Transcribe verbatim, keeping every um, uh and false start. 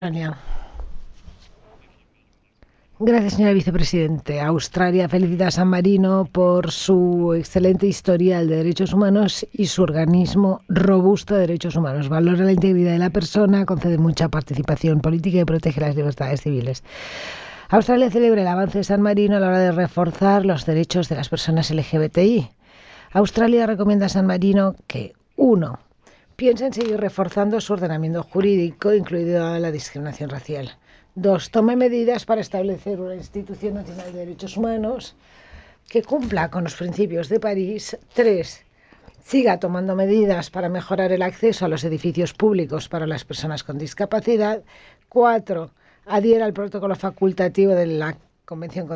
Australia. Gracias, señora vicepresidente. Australia felicita a San Marino por su excelente historial de derechos humanos y su organismo robusto de derechos humanos. Valora la integridad de la persona, concede mucha participación política y protege las libertades civiles. Australia celebra el avance de San Marino a la hora de reforzar los derechos de las personas L G B T I. Australia recomienda a San Marino que, uno, piensa en seguir reforzando su ordenamiento jurídico, incluida la discriminación racial. Dos, tome medidas para establecer una institución nacional de derechos humanos que cumpla con los principios de París. Tres, siga tomando medidas para mejorar el acceso a los edificios públicos para las personas con discapacidad. Cuatro, adhiera al protocolo facultativo de la Convención contra